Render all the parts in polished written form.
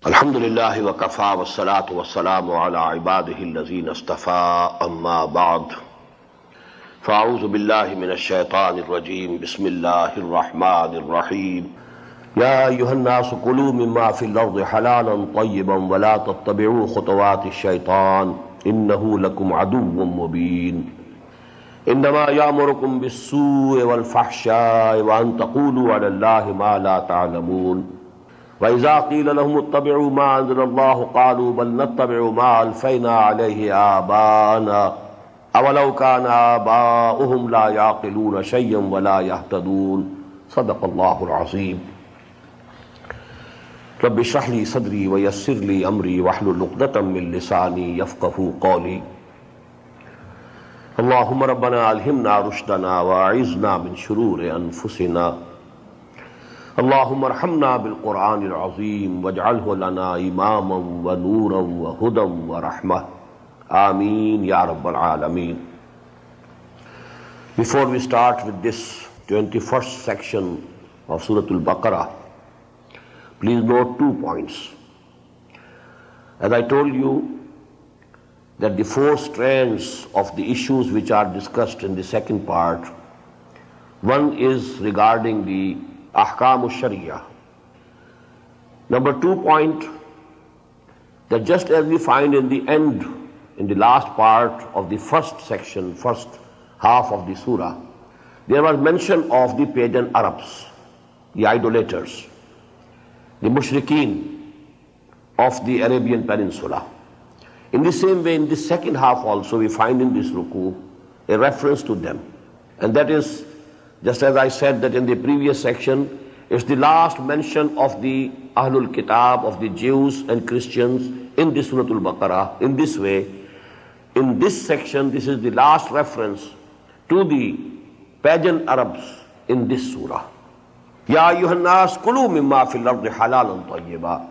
الحمد لله وكفى والصلاة والسلام على عباده الذين اصطفى أما بعد فأعوذ بالله من الشيطان الرجيم بسم الله الرحمن الرحيم يا أيها الناس كلوا مما في الأرض حلالا طيبا ولا تتبعوا خطوات الشيطان إنه لكم عدو مبين إنما يأمركم بالسوء والفحشاء وأن تقولوا على الله ما لا تعلمون وإذا قيل لهم اتبعوا ما أنزل الله قالوا بل نتبع ما ألفينا عليه آباءنا أولو كان آباؤهم لا يعقلون شيئا ولا يهتدون صدق الله العظيم رب اشرح لي صدري ويسر لي أمري واحلل عقدة من لساني يفقهوا قولي اللهم ربنا ألهمنا رشدنا وأعذنا من شرور أنفسنا اللهم ارحمنا بالقرآن العظيم واجعله لنا إماما ونورا وهدى ورحمة آمين يا رب العالمين. Before we start with this 21st section of Surah Al-Baqarah, please note 2 points. As I told you that the 4 strands of the issues which are discussed in the second part, one is regarding the Ahkam al-Sharia. Number 2 point, that just as we find in the end, in the last part of the first section, first half of the surah, there was mention of the pagan Arabs, the idolaters, the mushrikeen of the Arabian Peninsula. In the same way, in the second half also, we find in this ruku a reference to them. And that is, just as I said that in the previous section, it's the last mention of the Ahlul Kitab, of the Jews and Christians in this Surah Al-Baqarah. In this way, in this section, this is the last reference to the pagan Arabs in this surah. Ya ayyuhan nas kulu mimma fil ardi halalan tayyiba.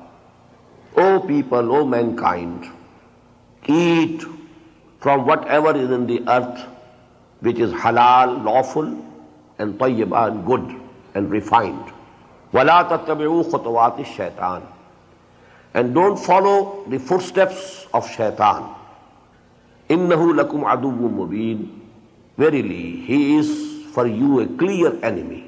O people, O mankind, eat from whatever is in the earth which is halal, lawful, and tayyiba, and good and refined. وَلَا تَتَّبِعُوا خُطُوَاتِ الشَّيْطَانِ. And don't follow the footsteps of shaitan. إِنَّهُ لَكُمْ عَدُوٌّ مُبِينٌ. Verily, he is for you a clear enemy.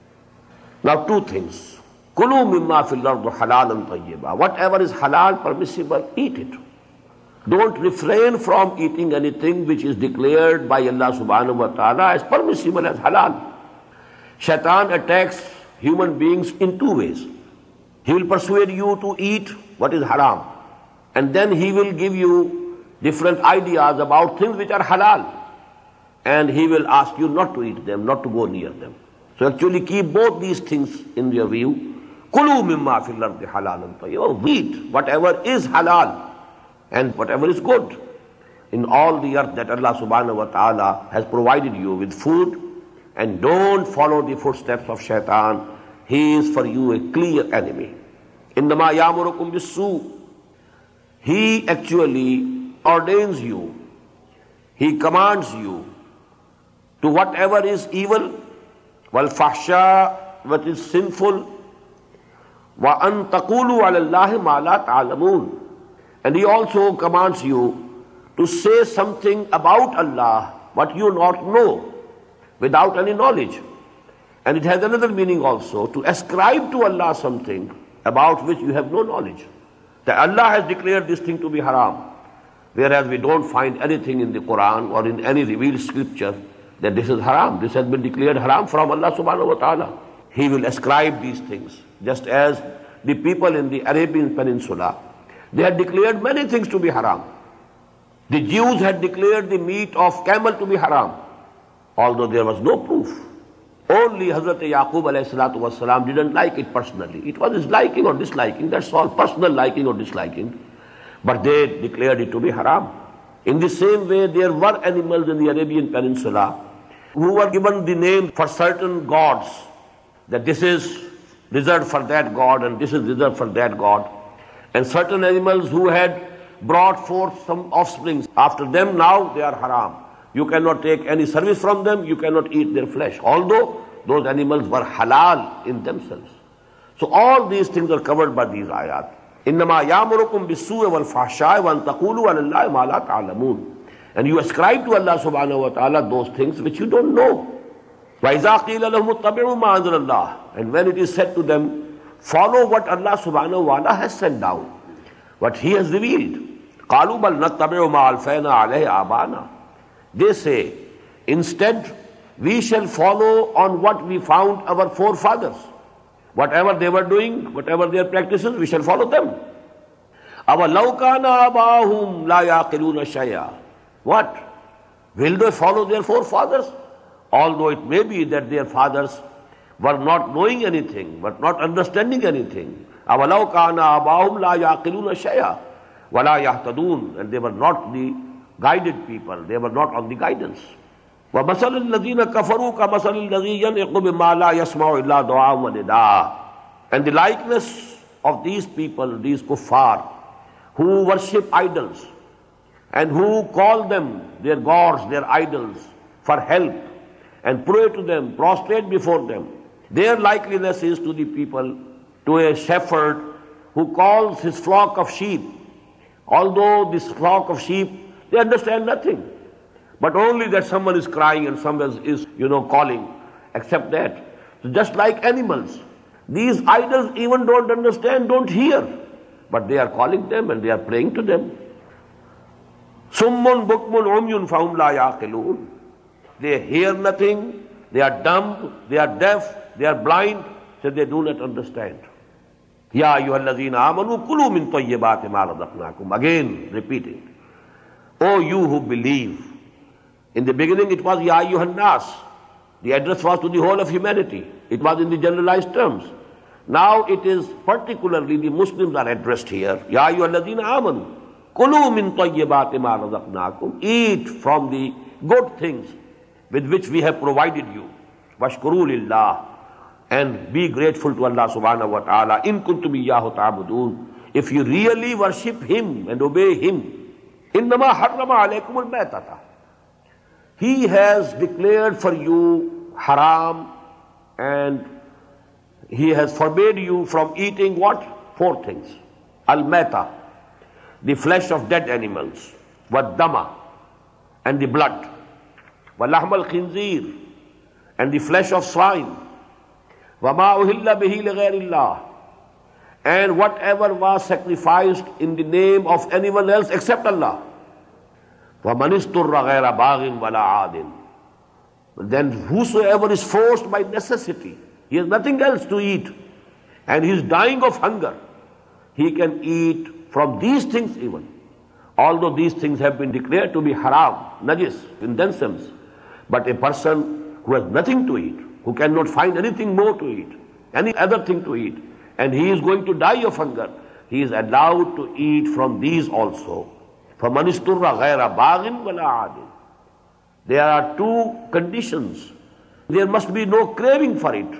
Now 2 things. كُلُوا مِمَّا فِي الْأَرْضِ حَلَالًا طَيِّبًا. Whatever is halal, permissible, eat it. Don't refrain from eating anything which is declared by Allah subhanahu wa ta'ala as permissible, as halal. Shaitan attacks human beings in 2 ways. He will persuade you to eat what is haram, and then he will give you different ideas about things which are halal, and he will ask you not to eat them, not to go near them. So actually keep both these things in your view. Kulu mimma fil ardi halalan tayyiban. Eat whatever is halal and whatever is good in all the earth that Allah subhanahu wa ta'ala has provided you with food, and don't follow the footsteps of shaitan. He is for you a clear enemy. Innama ya'murukum bis-su'. He actually ordains you, he commands you to whatever is evil, wal fahsha, what is sinful, wa an taqulu 'ala Allahi ma la ta'lamun. And he also commands you to say something about Allah what you not know, without any knowledge. And it has another meaning also, to ascribe to Allah something about which you have no knowledge. That Allah has declared this thing to be haram, whereas we don't find anything in the Quran or in any revealed scripture that this is haram. This has been declared haram from Allah subhanahu wa ta'ala. He will ascribe these things, just as the people in the Arabian Peninsula, they had declared many things to be haram. The Jews had declared the meat of camel to be haram, although there was no proof. Only Hazrat Yaqub alayhi salatu wasalam didn't like it personally. It was his liking or disliking, that's all, personal liking or disliking. But they declared it to be haram. In the same way, there were animals in the Arabian Peninsula who were given the name for certain gods, that this is reserved for that god and this is reserved for that god. And certain animals who had brought forth some offspring after them, now they are haram. You cannot take any service from them, you cannot eat their flesh, although those animals were halal in themselves. So all these things are covered by these ayat. إِنَّمَا يَأْمُرُكُمْ بِالسُّوءِ وَالْفَحْشَاءِ وَأَن تَقُولُوا عَلَى اللَّهِ مَا لَا تَعْلَمُونَ. And you ascribe to Allah subhanahu wa ta'ala those things which you don't know. وَإِذَا قِيلَ لَهُمُ اتَّبِعُوا مَا أَنزَلَ اللَّهُ. And when it is said to them, follow what Allah subhanahu wa ta'ala has sent down, what He has revealed. قَالُوا بَلْ نَتَّبِعُ مَا أَلْفَيْنَا عَلَيْهِ آبَانَا. They say, instead, we shall follow on what we found our forefathers. Whatever they were doing, whatever their practices, we shall follow them. أَوَلَوْ كَانَ آبَاؤُهُمْ لَا يَعْقِلُونَ شَيْئًا. What? Will they follow their forefathers? Although it may be that their fathers were not knowing anything, were not understanding anything. أَوَلَوْ كَانَ آبَاؤُهُمْ لَا يَعْقِلُونَ شَيْئًا وَلَا يَهْتَدُونَ. And they were not the guided people, they were not on the guidance. وَمَثَلُ الَّذِينَ كَفَرُوا كَمَثَلِ الَّذِي يَنْعِقُ بِمَا لَا يَسْمَعُ إِلَّا دُعَاءً وَنِدَاءً. And the likeness of these people, these kuffar, who worship idols and who call them, their gods, their idols, for help and pray to them, prostrate before them, their likeliness is to the people, to a shepherd who calls his flock of sheep. Although this flock of sheep, they understand nothing, but only that someone is crying and someone is, calling, except that. So just like animals, these idols even don't understand, don't hear, but they are calling them and they are praying to them. Summun bukmun umyun fahum la yaqilun. They hear nothing, they are dumb, they are deaf, they are blind, so they do not understand. Ya ayyuhallazina amanu kulu min tayyibati ma razaqnakum. Again repeating. O you who believe. In the beginning it was Ya ayyuhan nas. The address was to the whole of humanity. It was in the generalized terms. Now it is particularly the Muslims are addressed here. Ya ayyuhallazina amanu kulu min tayyibati ma razaqnakum. Eat from the good things with which we have provided you. Washkuru lillah. And be grateful to Allah subhanahu wa ta'ala. In kuntum iyyahu ta'budun. If you really worship Him and obey Him. Innama harrama alaykum al-maytata. He has declared for you haram and He has forbade you from eating what? 4 things. Al-mayta, the flesh of dead animals. Wad-dama, and the blood. Wa-lahm al-khinzir, and the flesh of swine. وَمَا أُهِلَّ بِهِ لِغَيْرِ اللَّهِ, and whatever was sacrificed in the name of anyone else except Allah. وَمَنِ اسْتُرَّ غَيْرَ بَاغٍ وَلَا عَادٍ. Then whosoever is forced by necessity, he has nothing else to eat, and he is dying of hunger, he can eat from these things even. Although these things have been declared to be haram, najis in themselves, but a person who has nothing to eat, who cannot find anything more to eat, any other thing to eat, and he is going to die of hunger, he is allowed to eat from these also. فَمَنِ اسْتُرَّ غَيْرَ بَاغٍ وَلَا عَادٍ. There are 2 conditions. There must be no craving for it.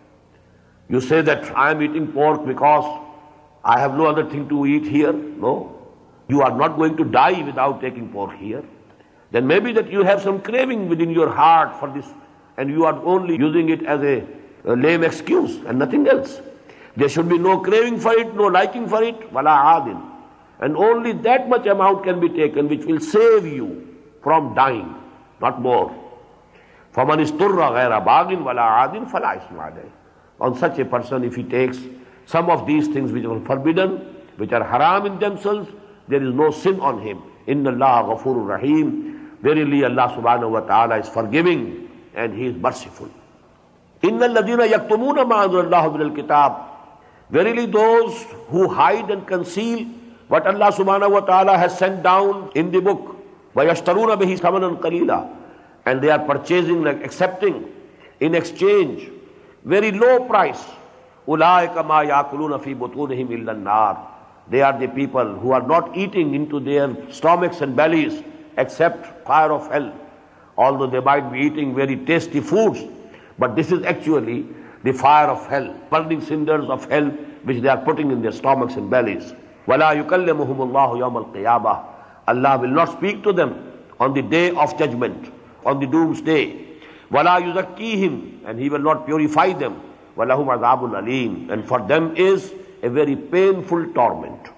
You say that I am eating pork because I have no other thing to eat here. No. You are not going to die without taking pork here. Then maybe that you have some craving within your heart for this, and you are only using it as a lame excuse and nothing else. There should be no craving for it, no liking for it, wala adin. And only that much amount can be taken which will save you from dying, not more. فَمَنِ اسْتُرَّ غَيْرَ بَاغٍ وَلَا عَادٍ فَلَا إِثْمَ عَلَيْهِ. On such a person, if he takes some of these things which are forbidden, which are haram in themselves, there is no sin on him. إِنَّ اللَّهَ غَفُورٌ رَحِيمٌ. Verily Allah subhanahu wa ta'ala is forgiving and He is merciful. إِنَّ الَّذِينَ يَكْتُمُونَ مَا أَنزَلَ اللَّهُ مِنَ الْكِتَابِ. Verily those who hide and conceal what Allah subhanahu wa ta'ala has sent down in the book, وَيَشْتَرُونَ بِهِ ثَمَنًا قَلِيلًا, and they are purchasing, like accepting in exchange very low price. أُولَٰئِكَ مَا يَأْكُلُونَ فِي بُطُونِهِمْ إِلَّا النَّارِ. They are the people who are not eating into their stomachs and bellies except fire of hell. Although they might be eating very tasty foods, but this is actually the fire of hell, burning cinders of hell which they are putting in their stomachs and bellies. وَلَا يُكَلِّمُهُمُ اللَّهُ يَوْمَ الْقِيَامَةِ. Allah will not speak to them on the day of judgment, on the doomsday. وَلَا يُزَكِّيهِمْ, and He will not purify them. وَلَهُمْ عَذَابٌ أَلِيمٌ, and for them is a very painful torment.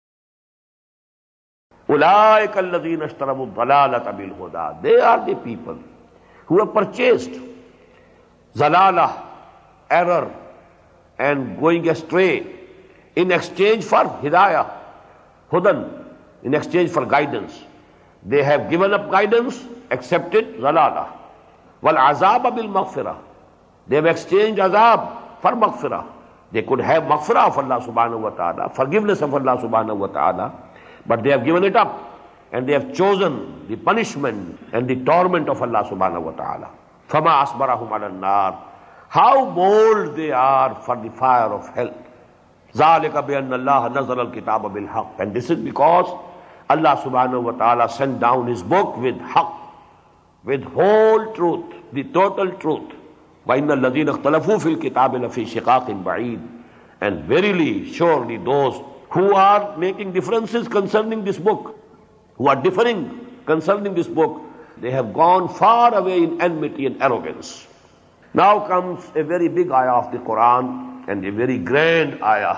أُولَٰئِكَ الَّذِينَ اشْتَرَوُا الضَّلَالَةَ بِالْهُدَىٰ. They are the people who have purchased zalalah, error, and going astray in exchange for hidayah, hudan, in exchange for guidance. They have given up guidance, accepted zalalah. Wal azab bil maghfirah. They have exchanged azab for maghfirah. They could have maghfirah of Allah subhanahu wa ta'ala, forgiveness of Allah subhanahu wa ta'ala, but they have given it up and they have chosen the punishment and the torment of Allah subhanahu wa ta'ala. Fama asbarahum ala nar. How bold they are for the fire of hell. Zalika bi anna Allah nazala al-kitaba bil haqq. And this is because Allah subhanahu wa ta'ala sent down his book with haqq, with whole truth, the total truth. وَإِنَّ الَّذِينَ اخْتَلَفُوا فِي الْكِتَابِ لَفِي شِقَاقٍ بَعِيدٍ. And verily, surely those who are making differences concerning this book, who are differing concerning this book, they have gone far away in enmity and arrogance. Now comes a very big ayah of the Quran and a very grand ayah.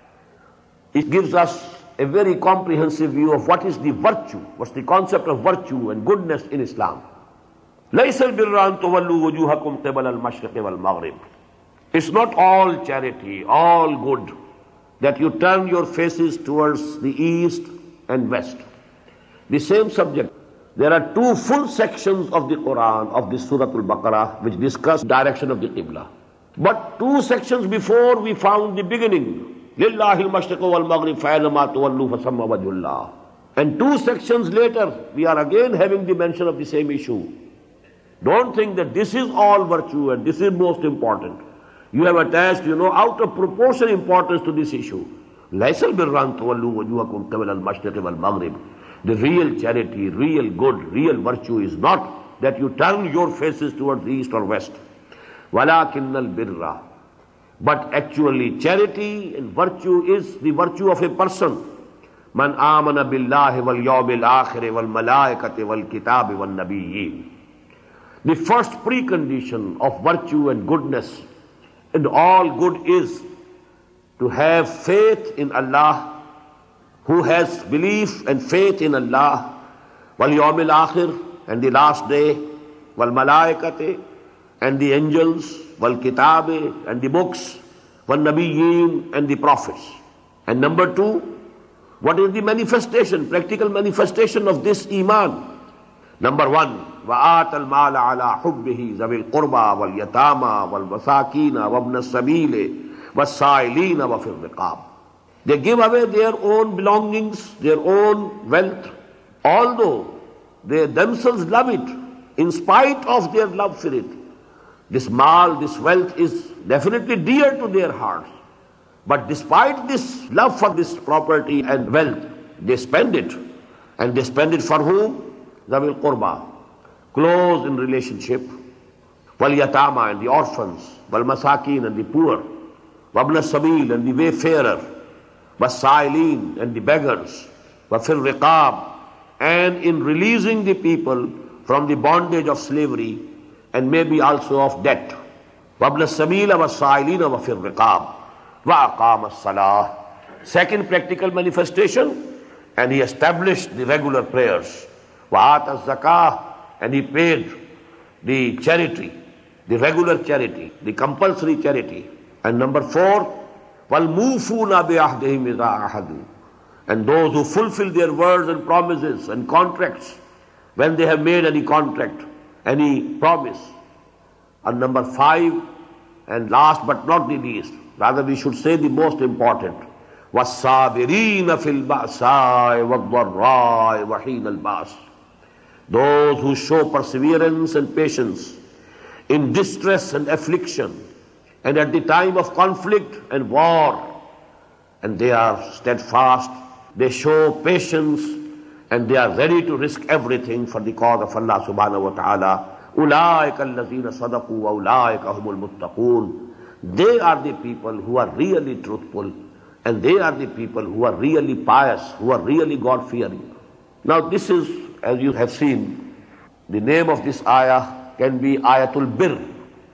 It gives us a very comprehensive view of what is the virtue, what's the concept of virtue and goodness in Islam. لَيْسَ الْبِرَّ أَن تُوَلُّوا وُجُوهَكُمْ قِبَلَ الْمَشْرِقِ وَالْمَغْرِبِ. It's not all charity, all good, that you turn your faces towards the east and west. The same subject. There are two full sections of the Quran, of the Surah Al-Baqarah, which discuss direction of the Qibla. But two sections before we found the beginning. لِلَّهِ الْمَشْرِقُ وَالْمَغْرِبُ فَأَيْنَمَا تُوَلُّوا فَثَمَّ وَجْهُ اللَّهِ. And two sections later, we are again having the mention of the same issue. Don't think that this is all virtue and this is most important. You have attached, out of proportion importance to this issue. لَيْسَ الْبِرَّ أَن تُوَلُّوا وُجُوهَكُمْ قِبَلَ الْمَشْرِقِ وَالْمَغْرِبِ. The real charity, real good, real virtue is not that you turn your faces towards the east or west. وَلَكِنَّ الْبِرَّ. But actually charity and virtue is the virtue of a person. مَنْ آمَنَ بِاللَّهِ وَالْيَوْمِ الْآخِرِ وَالْمَلَائِكَةِ وَالْكِتَابِ وَالنَّبِيِّينَ. The first precondition of virtue and goodness and all good is to have faith in Allah. Who has belief and faith in Allah, wal yawmil akhir, and the last day, wal malaikati, and the angels, wal kitabi, and the books, wal nabiyyin, and the prophets. And number two, what is the manifestation, practical manifestation of this iman? Number one, وَآتَ الْمَالَ عَلَى حُبِّهِ ذَوِي الْقُرْبَى وَالْيَتَامَى وَالْمَسَاكِينَ وَابْنَ السَّبِيلِ وَالسَّائِلِينَ وَفِي الرِّقَابِ. They give away their own belongings, their own wealth, although they themselves love it, in spite of their love for it. This mal, this wealth is definitely dear to their hearts. But despite this love for this property and wealth, they spend it. And they spend it for whom? Zawil Qurba, close in relationship. Wal Yatama, and the orphans. Wal Masakin, and the poor. Wabna Sabil, and the wayfarer. Wasailin, and the beggars, wafil riqab, and in releasing the people from the bondage of slavery and maybe also of debt. Wabla sabila wasailin wafil riqab, wa aqama as-salah. Second practical manifestation, and he established the regular prayers. Wa ata az-zakah, and he paid the charity, the regular charity, the compulsory charity. And number four, وَالْمُوفُونَ بِعَهْدِهِمْ إِذَا عَهَدُوا. And those who fulfill their words and promises and contracts when they have made any contract, any promise. And number five, and last but not the least, rather we should say the most important, وَالصَّابِرِينَ فِي الْبَأْسَاءِ وَالضَّرَّاءِ وَحِينَ الْبَأْسِ. Those who show perseverance and patience in distress and affliction, and at the time of conflict and war, and they are steadfast, they show patience, and they are ready to risk everything for the cause of Allah subhanahu wa ta'ala. أُولَٰئِكَ الَّذِينَ صَدَقُوا وَأُولَٰئِكَ هُمُ الْمُتَّقُونَ. They are the people who are really truthful, and they are the people who are really pious, who are really God-fearing. Now this is, as you have seen, the name of this ayah can be Ayatul Birr.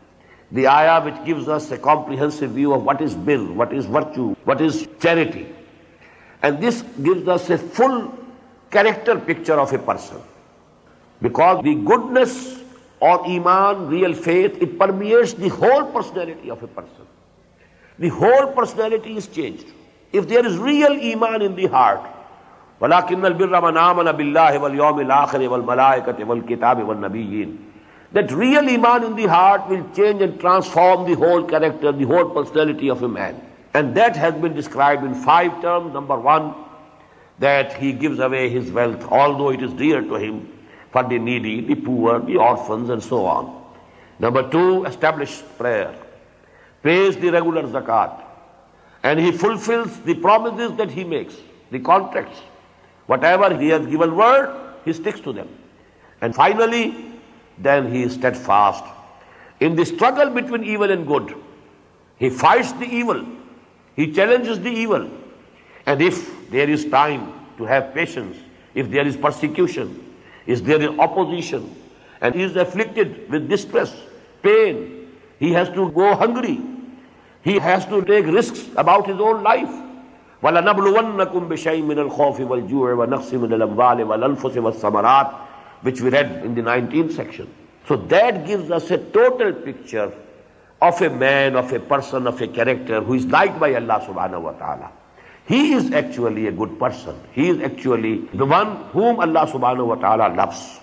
the ayah which gives us a comprehensive view of what is birr, what is virtue, what is charity. And this gives us a full character picture of a person. Because the goodness or iman, real faith, it permeates the whole personality of a person. The whole personality is changed. If there is real iman in the heart, وَلَكِنَّ الْبِرَّ مَنْ آمَنَ بِاللَّهِ وَالْيَوْمِ الْآخِرِ وَالْمَلَائِكَةِ وَالْكِتَابِ وَالنَّبِيِّينَ. That real iman in the heart will change and transform the whole character, the whole personality of a man. And that has been described in 5 terms. Number 1, that he gives away his wealth, although it is dear to him, for the needy, the poor, the orphans, and so on. Number 2, establish prayer, pays the regular zakat, and he fulfills the promises that he makes, the contracts. Whatever he has given word, he sticks to them. And finally, then he is steadfast in the struggle between evil and good. He fights the evil. He challenges the evil. And if there is time to have patience, if there is persecution, if there is opposition, and he is afflicted with distress, pain, he has to go hungry, he has to take risks about his own life. وَلَنَبْلُوَنَّكُمْ بِشَيْءٍ مِّنَ الْخَوْفِ وَالْجُوعِ وَنَقْصٍ مِّنَ الْأَمْوَالِ وَالْأَنفُسِ وَالثَّمَرَاتِ, which we read in the 19th section. So that gives us a total picture of a man, of a person, of a character who is liked by Allah subhanahu wa ta'ala. He is actually a good person. He is actually the one whom Allah subhanahu wa ta'ala loves.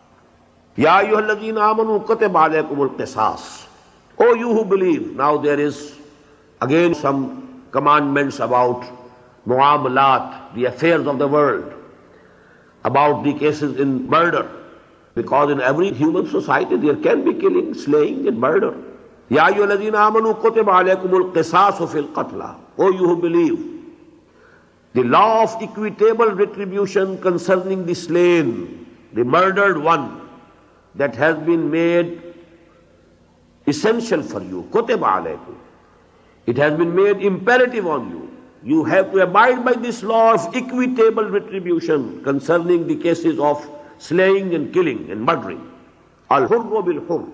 Ya ayyuhalladhina amanu kutiba alaykumul qisas. O you who believe. Now there is again some commandments about muamalat, the affairs of the world, about the cases in murder. Because in every human society there can be killing, slaying and murder. Ya ayyuhalladhina amanu kutiba alaykumul qisasu fil qatla. O you who believe, the law of equitable retribution concerning the slain, the murdered one, that has been made essential for you. Kutiba alaykum. It has been made imperative on you. You have to abide by this law of equitable retribution concerning the cases of slaying and killing and murdering. Al-hurru bil-hurr.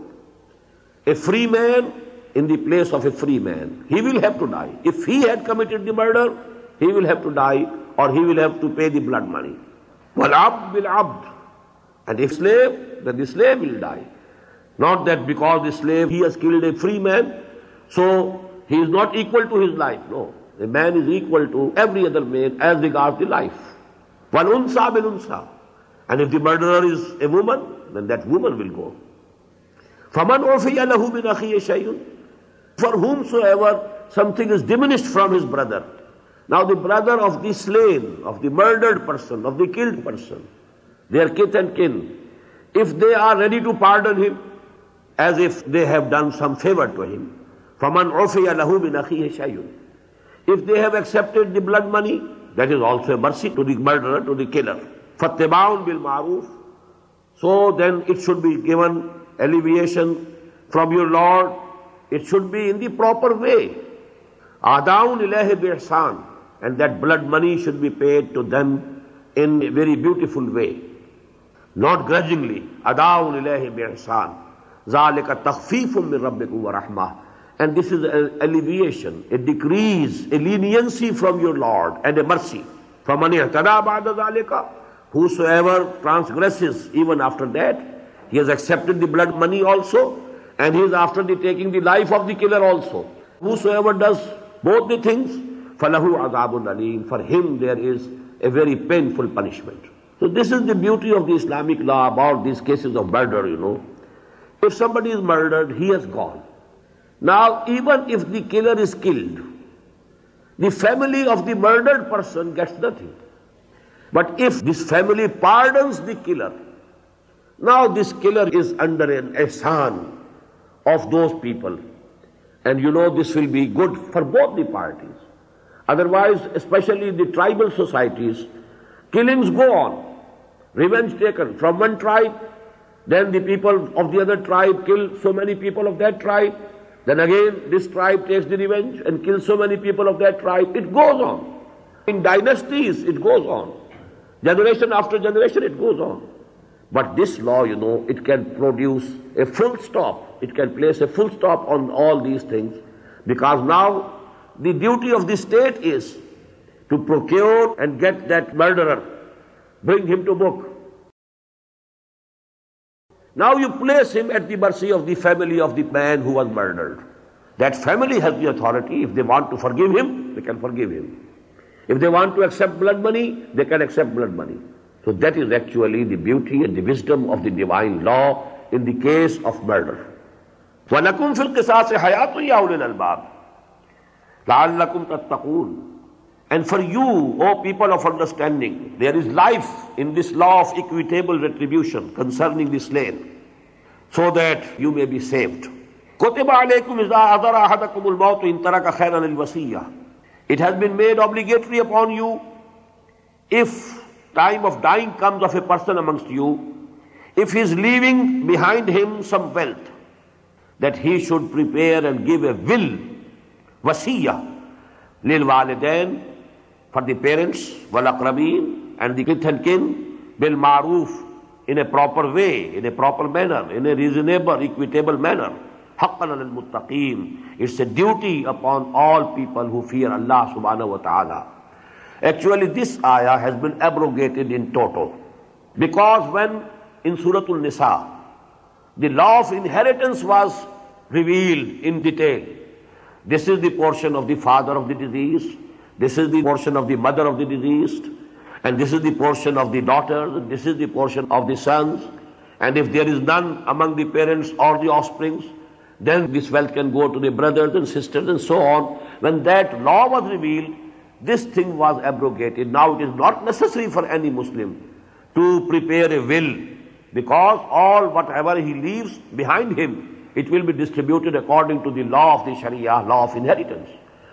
A free man in the place of a free man, he will have to die. If he had committed the murder, he will have to die, or he will have to pay the blood money. Wal-abd bil-abd. And if slave, then the slave will die. Not that because the slave, he has killed a free man, so he is not equal to his life. No. A man is equal to every other man as regards the life. Wal-unsa bil-unsa. And if the murderer is a woman, then that woman will go. فَمَنْ عُفِيَ لَهُ مِنْ أَخِيهِ شَيْءٌ. For whomsoever something is diminished from his brother. Now the brother of the slain, of the murdered person, of the killed person, their kith and kin, if they are ready to pardon him, as if they have done some favor to him, فَمَنْ عُفِيَ لَهُ مِنْ أَخِيهِ شَيْءٌ. If they have accepted the blood money, that is also a mercy to the murderer, to the killer. فَاتِّبَاعٌ بِالْمَعْرُوفِ. So then it should be given alleviation from your Lord. It should be in the proper way. أَعْدَاءٌ إِلَيْهِ بِإِحْسَانٍ. And that blood money should be paid to them in a very beautiful way. Not grudgingly. أَعْدَاءٌ إِلَيْهِ بِإِحْسَانٍ. ذَلِكَ تَخْفِيفٌ مِّن رَبِّكُمْ وَرَحْمَةٌ. And this is an alleviation, a decrease, a leniency from your Lord and a mercy. فَمَنِ اعْتَدَى بَعْدَ ذَلِكَ. Whosoever transgresses even after that, he has accepted the blood money also, and he is after the taking the life of the killer also. Whosoever does both the things, فَلَهُ عَذَابٌ أَلِيمٌ. For him there is a very painful punishment. So this is the beauty of the Islamic law about these cases of murder, you know. If somebody is murdered, he has gone. Now, even if the killer is killed, the family of the murdered person gets nothing. But if this family pardons the killer, now this killer is under an ihsan of those people. And you know this will be good for both the parties. Otherwise, especially in the tribal societies, killings go on. Revenge taken from one tribe, then the people of the other tribe kill so many people of that tribe. Then again, this tribe takes the revenge and kills so many people of that tribe. It goes on. In dynasties, it goes on. Generation after generation, it goes on. But this law, it can produce a full stop. It can place a full stop on all these things, because now the duty of the state is to procure and get that murderer, bring him to book. Now you place him at the mercy of the family of the man who was murdered. That family has the authority. If they want to forgive him, they can forgive him. If they want to accept blood money, they can accept blood money. So that is actually the beauty and the wisdom of the divine law in the case of murder. وَلَكُمْ فِي الْقِصَاصِ حَيَاةٌ يَا أُولِي الْأَلْبَابِ لَعَلَّكُمْ تَتَّقُونَ. And for you, O people of understanding, there is life in this law of equitable retribution concerning the slain, so that you may be saved. كُتِبَ عَلَيْكُمْ إِذَا أَحْضَرَ أَحَدَكُمُ الْمَوْتُ إِنْ تَرَكَ خَيْرًا الْوَصِيَّةُ. It has been made obligatory upon you, if time of dying comes of a person amongst you, if he is leaving behind him some wealth, that he should prepare and give a will, wasiyah, lil walidain, for the parents, wal aqrabin, and the kith and kin, bil ma'roof, in a proper way, in a proper manner, in a reasonable, equitable manner. Haqqan alal muttaqeen. It's a duty upon all people who fear Allah subhanahu wa ta'ala. Actually, this ayah has been abrogated in toto, because when in Surah An-Nisa the law of inheritance was revealed in detail, this is the portion of the father of the deceased, this is the portion of the mother of the deceased, and this is the portion of the daughters, and this is the portion of the sons, and if there is none among the parents or the offsprings, then this wealth can go to the brothers and sisters and so on. When that law was revealed, this thing was abrogated. Now it is not necessary for any Muslim to prepare a will, because all whatever he leaves behind him, it will be distributed according to the law of the Sharia, law of inheritance.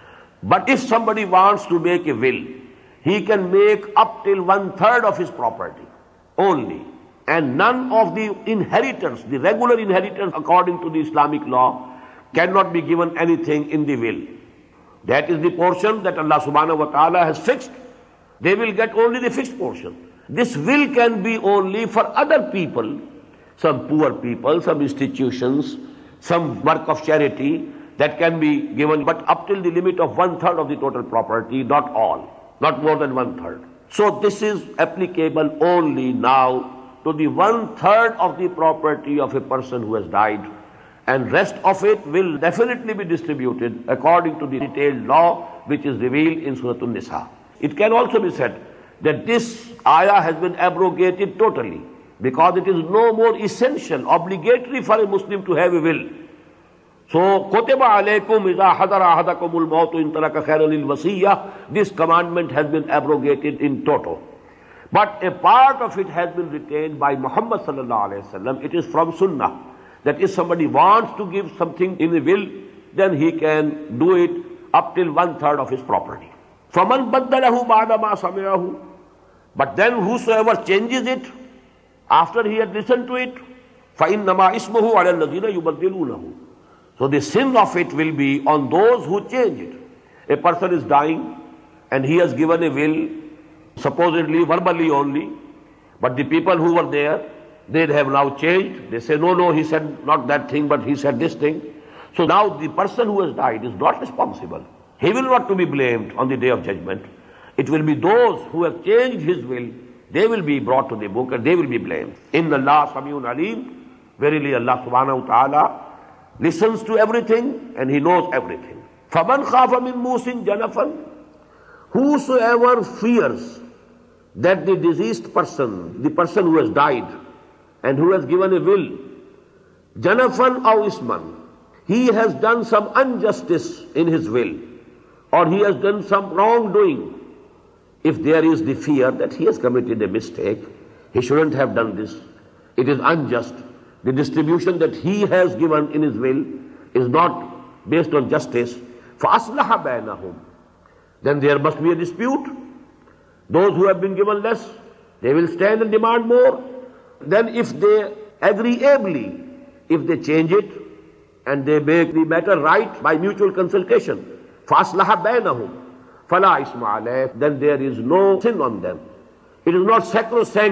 But if somebody wants to make a will, he can make up till 1/3 of his property only, and none of the inheritors, the regular inheritors according to the Islamic law, cannot be given anything in the will. That is the portion that Allah subhanahu wa ta'ala has fixed. They will get only the fixed portion. This will can be only for other people, some poor people, some institutions, some work of charity, that can be given, but up till the limit of 1/3 of the total property, not all, not more than 1/3. So this is applicable only now to the 1/3 of the property of a person who has died, and rest of it will definitely be distributed according to the detailed law which is revealed in Surah An-Nisa. It can also be said that this ayah has been abrogated totally, because it is no more essential, obligatory for a Muslim to have a will. So, كُتِبَ عَلَيْكُمْ إِذَا حَضَرَ أَحَدَكُمُ الْمَوْتُ إِنْ تَرَكَ خَيْرًا لِلْوَصِيَّةِ. This commandment has been abrogated in toto. But a part of it has been retained by Muhammad sallallahu alayhi wa sallam. It is from Sunnah, that if somebody wants to give something in a will, then he can do it up till 1/3 of his property. فَمَنْ بَدَّلَهُ بَعْدَ مَا سَمِعَهُ. But then whosoever changes it after he had listened to it, فَإِنَّمَا إِسْمُهُ عَلَى الَّذِينَ يُبَدِّلُونَهُ. So the sin of it will be on those who change it. A person is dying and he has given a will, supposedly verbally only, but the people who were there, they have now changed. They say, no, he said not that thing, but he said this thing. So now the person who has died is not responsible. He will not to be blamed on the day of judgment. It will be those who have changed his will, they will be brought to the book and they will be blamed. Inna Allah Samiun Alim. Verily Allah subhanahu wa ta'ala listens to everything and he knows everything. فَمَنْ خَافَ مِن مُوسٍ جَنَفًا. Whosoever fears that the deceased person, the person who has died and who has given a will, janafan aw isman, he has done some injustice in his will, or he has done some wrongdoing. If there is the fear that he has committed a mistake, he shouldn't have done this, it is unjust, the distribution that he has given in his will is not based on justice, فَأَصْلَحَ بَيْنَهُمْ. Then there must be a dispute. Those who have been given less, they will stand and demand more. Then if they agreeably, if they change it and they make the matter right by mutual consultation, فَأَصْلَحَ بَيْنَهُمْ فَلَا إِسْمَ عَلَيْهِ. Then there is no sin on them. It is not sacrosanct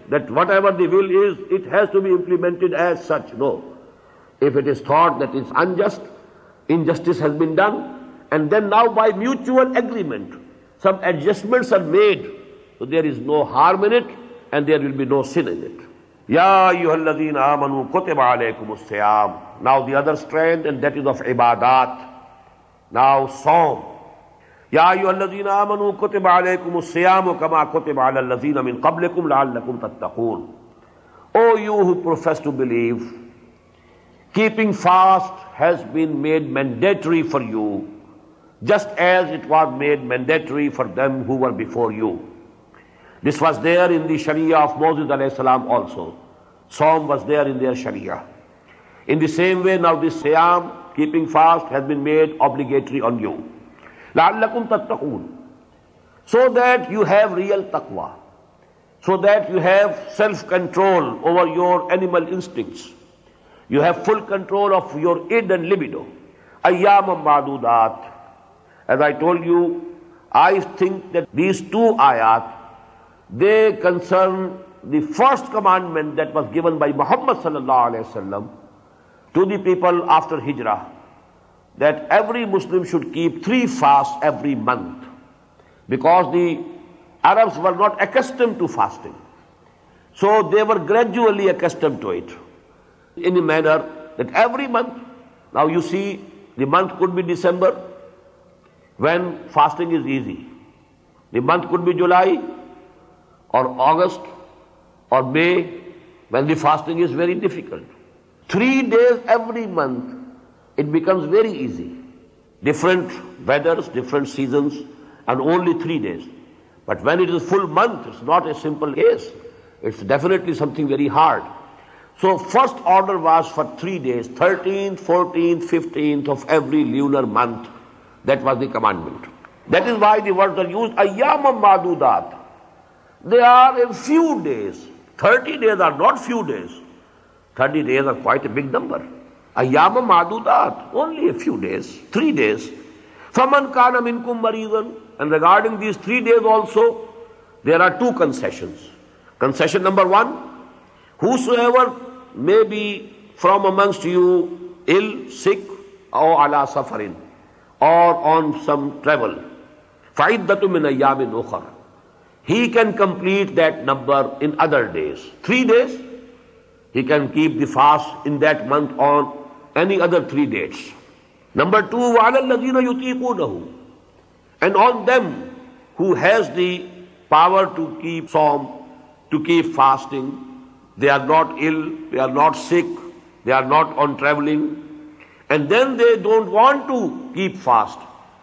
that whatever the will is, it has to be implemented as such. No. If it is thought that it's unjust, injustice has been done, and then now by mutual agreement, some adjustments are made, so there is no harm in it, and there will be no sin in it. Ya ayyuhalladhina amanu kutiba alaykumus siyam. Now the other strand, and that is of ibadat. Now Sawm. Ya ayyuhalladhina amanu kutiba alaykumus siyam kama kutiba ala alladhina min qablikum la'allakum tattaqun. O you who profess to believe, keeping fast has been made mandatory for you, just as it was made mandatory for them who were before you. This was there in the Sharia of Moses alayhi salam also. Sawm was there in their Sharia. In the same way, now this Siyam, keeping fast, has been made obligatory on you. لَعَلَّكُمْ تَتَّقُونَ. So that you have real taqwa. So that you have self-control over your animal instincts. You have full control of your id and libido. أَيَّامًا مَعْدُودَاتٍ. As I told you, I think that these two ayat, they concern the first commandment that was given by Muhammad sallallahu alaihi wasallam to the people after Hijrah, that every Muslim should keep 3 fasts every month, because the Arabs were not accustomed to fasting. So they were gradually accustomed to it in a manner that every month, now you see, the month could be December, when fasting is easy. The month could be July, or August, or May, when the fasting is very difficult. 3 days every month, it becomes very easy. Different weathers, different seasons, and only 3 days. But when it is full month, it's not a simple case. It's definitely something very hard. So first order was for 3 days, 13th, 14th, 15th of every lunar month. That was the commandment. That is why the words are used, ayyamam ma'dudat. They are a few days. 30 days are not few days. 30 days are quite a big number. Ayyamam ma'dudat, only a few days, 3 days. Faman kana minkum maridan. And regarding these 3 days also, there are 2 concessions. Concession number 1, whosoever may be from amongst you ill, sick, or ala safarin, or on some travel, fa'iddatu min ayyamin ukhar. He can complete that number in other days. 3 days, he can keep the fast in that month on any other 3 dates. Number 2, وَعَلَى الَّذِينَ يُطِيقُونَهُ. And on them who has the power to keep Sawm, to keep fasting, they are not ill, they are not sick, they are not on traveling, and then they don't want to keep fast.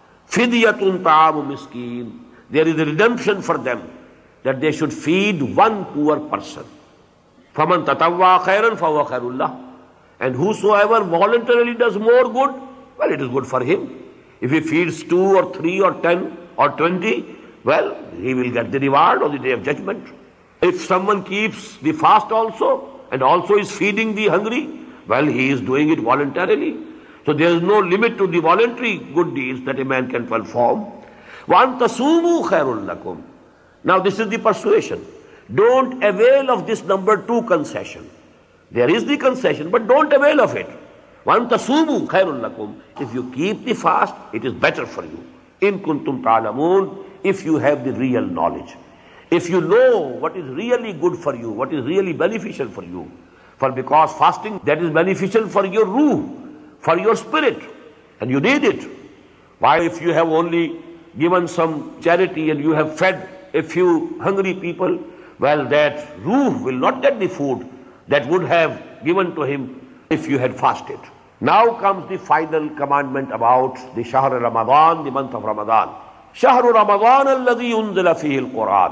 فِدْيَةٌ طَعَامُ مِسْكِينٍ. There is a redemption for them, that they should feed one poor person. فَمَنْ تَطَوَّعَ خَيْرًا فَهُوَ خَيْرٌ لَهُ. And whosoever voluntarily does more good, well, it is good for him. If he feeds 2 or 3 or 10 or 20, well, he will get the reward on the day of judgment. If someone keeps the fast also, and also is feeding the hungry, well, he is doing it voluntarily. So there is no limit to the voluntary good deeds that a man can perform. وَأَن تَصُومُوا خَيْرٌ لَكُمْ. Now this is the persuasion. Don't avail of this number 2 concession. There is the concession, but don't avail of it. وَأَن تَصُومُوا خَيْرٌ لَكُمْ. If you keep the fast, it is better for you. إِن كُنْتُمْ تَعْلَمُونَ. If you have the real knowledge. If you know what is really good for you, what is really beneficial for you. For because fasting, that is beneficial for your ruh, for your spirit, and you need it. Why, if you have only given some charity and you have fed a few hungry people, well, that ruh will not get the food that would have given to him if you had fasted. Now comes the final commandment about the Shahr Ramadan, the month of Ramadan. Shahru Ramadan alladhi unzila fihi al-Quran.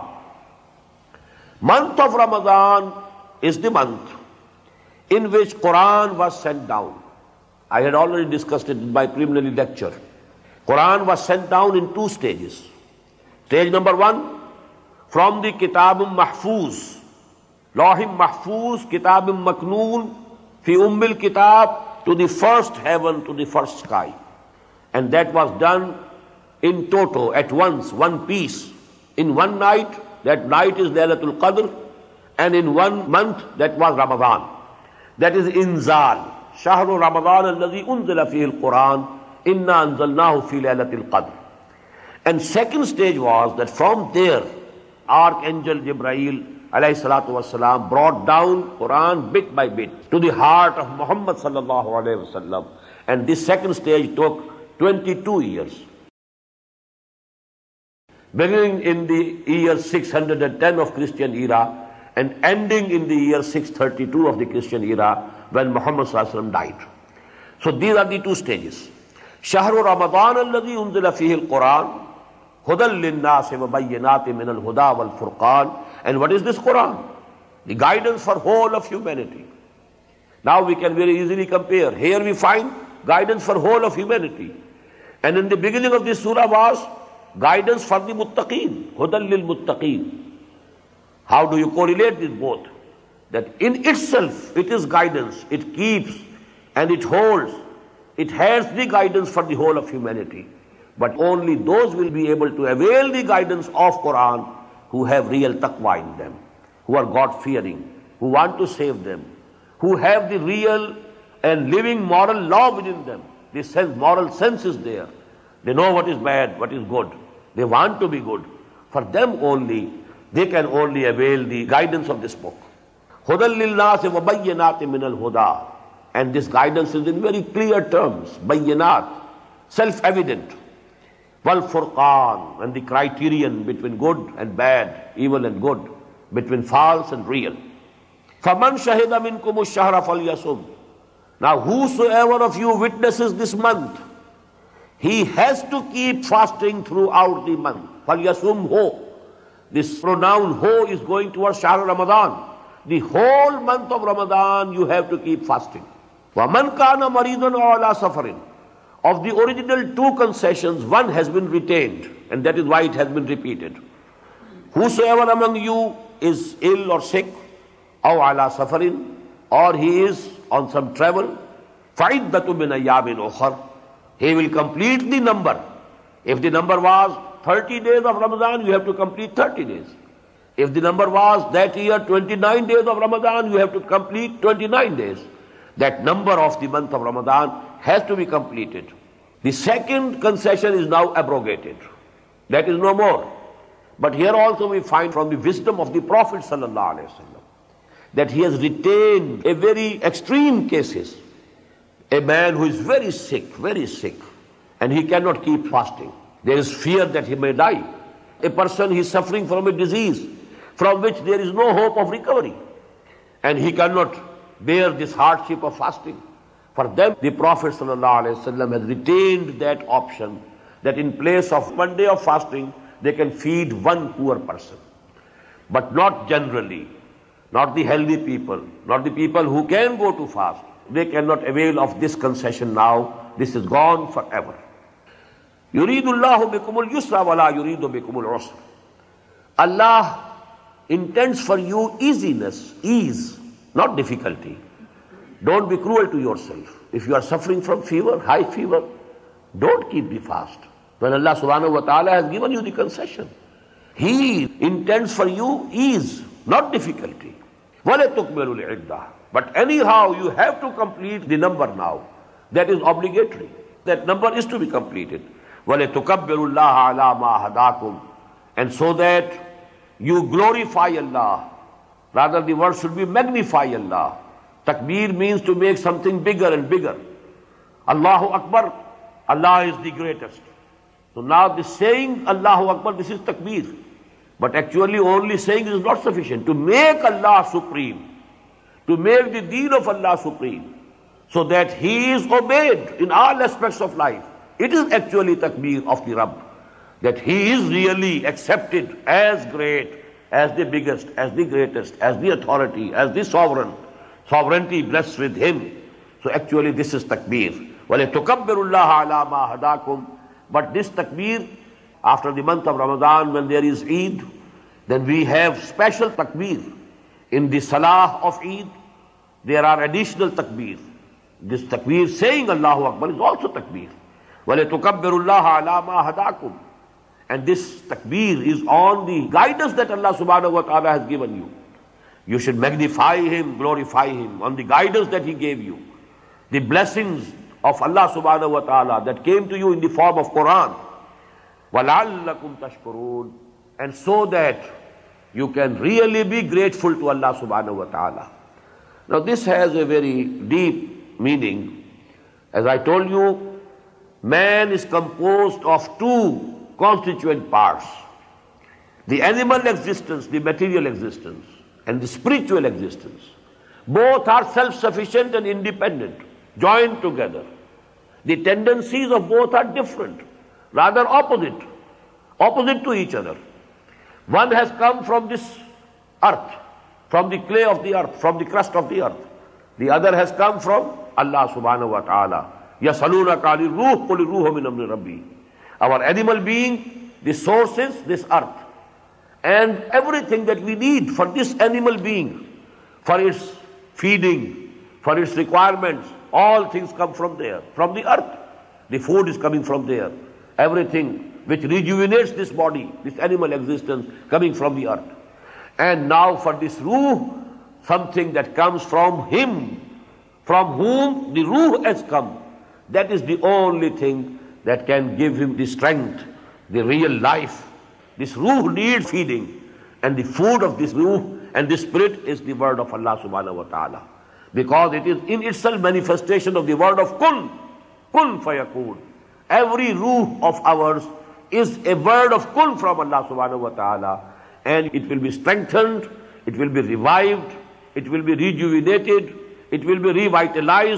Month of Ramadan is the month in which Quran was sent down. I had already discussed it in my preliminary lecture. Quran was sent down in 2 stages. Stage number 1, from the Kitabum Mahfuz, Lawhim Mahfuz, Kitabum Maknoon, Fi Ummil Kitab, to the first heaven, to the first sky. And that was done in toto, at once, one piece, in one night. That night is Laylatul Qadr, and in 1 month, that was Ramadan. That is Inzal. Shahru Ramadan alladhi unzila fihi al-Quran, inna anzalnahu fi laylatil qadr. And second stage was that from there, Archangel Jibreel alayhi salatu wasalam brought down Quran bit by bit to the heart of Muhammad sallallahu alayhi wasallam. And this second stage took 22 years. Beginning in the year 610 of Christian era and ending in the year 632 of the Christian era when Muhammad sallallahu alaihi wasallam died. So these are the two stages. Shahru Ramadan alladhi unzila fihi al-Quran hudan lin-nas wa bayyinatin min al-huda wal-furqan. And what is this Quran? The guidance for whole of humanity. Now we can very easily compare. Here we find guidance for whole of humanity. And in the beginning of this surah was guidance for the muttaqeen, hudan lil-muttaqeen. How do you correlate these both? That in itself it is guidance, it keeps and it holds, it has the guidance for the whole of humanity. But only those will be able to avail the guidance of Quran who have real taqwa in them, who are God-fearing, who want to save them, who have the real and living moral law within them. This moral sense is there. They know what is bad, what is good. They want to be good. For them only, they can only avail the guidance of this book. Hudan lil-nas wa bayyinatin min al-huda. And this guidance is in very clear terms. Bayyinat, self-evident. Wal-furqan, and the criterion between good and bad, evil and good, between false and real. فَمَنْ شَهِدَ مِنْكُمُ الشَّهْرَ فَلْيَصُمْ. Now whosoever of you witnesses this month, he has to keep fasting throughout the month. فَلْيَصُمْ ho. This pronoun ho is going towards Shahr Ramadan. The whole month of Ramadan you have to keep fasting. وَمَنْ كَانَ مَرِيضًا عَلَى سَفَرٍ. Of the original two concessions, one has been retained, and that is why it has been repeated. Whosoever among you is ill or sick, أَوْ عَلَى سَفَرٍ, or he is on some travel, فَعِدَّةٌ مِنْ أَيَّامٍ أُخَرٍ. He will complete the number. If the number was 30 days of Ramadan, you have to complete 30 days. If the number was that year 29 days of Ramadan, you have to complete 29 days. That number of the month of Ramadan has to be completed. The second concession is now abrogated. That is no more. But here also we find from the wisdom of the Prophet ﷺ that he has retained a very extreme cases. A man who is very sick, and he cannot keep fasting. There is fear that he may die. A person who is suffering from a disease from which there is no hope of recovery, and he cannot bear this hardship of fasting. For them, the Prophet ﷺ has retained that option, that in place of 1 day of fasting, they can feed one poor person. But not generally, not the healthy people, not the people who can go to fast. They cannot avail of this concession now. This is gone forever. يُرِيدُ اللَّهُ بِكُمُ الْيُسْرَ وَلَا يُرِيدُ بِكُمُ الْعُسْرَ. Allah intends for you ease, not difficulty. Don't be cruel to yourself. If you are suffering from fever, high fever, don't keep the fast. When Allah subhanahu wa ta'ala has given you the concession, He intends for you ease, not difficulty. وَلَتُكْمِلُوا الْعِدَّةَ. But anyhow, you have to complete the number now. That is obligatory. That number is to be completed. وَلَتُكَبِّرُوا اللَّهَ عَلَى مَا هَدَاكُمْ. And so that you glorify Allah. Rather, the word should be magnify Allah. Takbir means to make something bigger and bigger. Allahu Akbar, Allah is the greatest. So now this saying Allahu Akbar, this is takbir. But actually only saying is not sufficient. To make Allah supreme, to make the deen of Allah supreme, so that He is obeyed in all aspects of life. It is actually takbir of the Rabb, that He is really accepted as great, as the biggest, as the greatest, as the authority, as the sovereignty blessed with Him. So actually this is takbir. وَلِتُكَبِّرُوا اللَّهَ عَلَى مَا هَدَاكُمْ. But this takbir, after the month of Ramadan, when there is Eid, then we have special takbir. In the Salah of Eid, there are additional takbir. This takbir saying Allahu Akbar is also takbir. وَلِتُكَبِّرُوا اللَّهَ عَلَى مَا هَدَاكُمْ. And this takbir is on the guidance that Allah subhanahu wa ta'ala has given you. You should magnify Him, glorify Him on the guidance that He gave you. The blessings of Allah subhanahu wa ta'ala that came to you in the form of Quran. وَلَعَلَّكُمْ تَشْكُرُونَ. And so that you can really be grateful to Allah subhanahu wa ta'ala. Now this has a very deep meaning. As I told you, man is composed of two constituent parts. The animal existence, the material existence, and the spiritual existence. Both are self-sufficient and independent, joined together. The tendencies of both are different, rather opposite to each other. One has come from this earth, from the clay of the earth, from the crust of the earth. The other has come from Allah subhanahu wa ta'ala. يَسَأَلُونَكَ عَنِ الرُّوحِ قُلِ الرُّوحُ مِنْ أَمْرِ رَبِّي. Our animal being, the source is this earth. And everything that we need for this animal being, for its feeding, for its requirements, all things come from there, from the earth. The food is coming from there. Everything which rejuvenates this body, this animal existence, coming from the earth. And now for this ruh, something that comes from Him, from whom the ruh has come. That is the only thing that can give him the strength, the real life. This ruh needs feeding, and the food of this ruh and this spirit is the word of Allah subhanahu wa ta'ala. Because it is in itself manifestation of the word of kun fayakun. Every ruh of ours is a word of kun from Allah subhanahu wa ta'ala, and it will be strengthened, it will be revived, it will be rejuvenated, it will be revitalized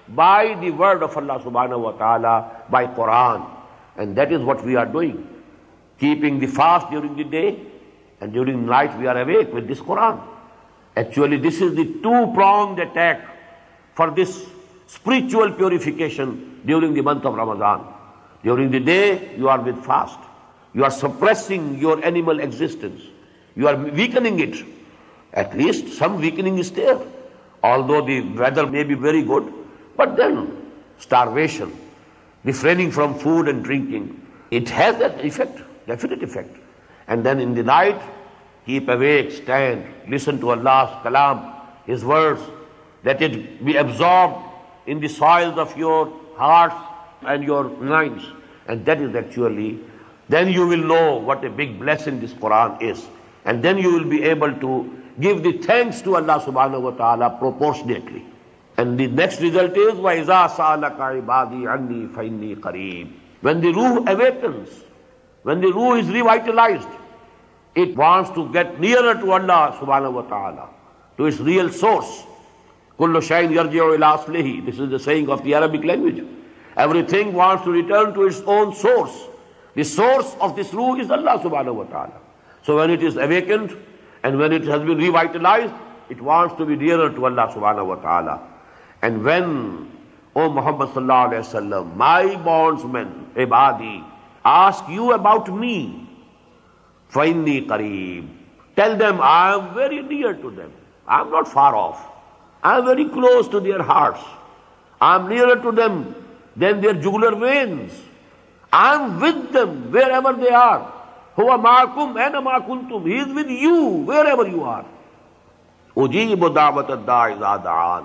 by the word of Allah subhanahu wa ta'ala, by Quran. And that is what we are doing. Keeping the fast during the day, and during the night we are awake with this Quran. Actually, this is the two-pronged attack for this spiritual purification during the month of Ramadan. During the day, you are with fast. You are suppressing your animal existence. You are weakening it. At least some weakening is there. Although the weather may be very good, but then starvation, refraining from food and drinking, it has that effect, definite effect. And then in the night, keep awake, stand, listen to Allah's kalam, His words, let it be absorbed in the soils of your hearts and your minds. And that is actually, then you will know what a big blessing this Quran is. And then you will be able to give the thanks to Allah subhanahu wa ta'ala proportionately. And the next result is, وَإِذَا سَأَلَكَ عِبَادِي عَنِّي فَإِنِّي قَرِيبٌ. When the ruh awakens, when the ruh is revitalized, it wants to get nearer to Allah subhanahu wa ta'ala, to its real source. كُلُّ شَيْءٍ يَرْجِعُ إِلَىٰ أَصْلِهِ. This is the saying of the Arabic language. Everything wants to return to its own source. The source of this ruh is Allah subhanahu wa ta'ala. So when it is awakened and when it has been revitalized, it wants to be nearer to Allah subhanahu wa ta'ala. And when, O Muhammad sallallahu alayhi wa sallam, my bondsmen, ibadi, ask you about me, فَإِنِّي قَرِيبٌ. Tell them I am very near to them. I am not far off. I am very close to their hearts. I am nearer to them than their jugular veins. I am with them wherever they are. هُوَ مَعَكُمْ أَيْنَ مَا كُنْتُمْ. He is with you wherever you are. أُجِيبُ دَعْوَةَ الدَّاعِ إِذَا دَعَانِ.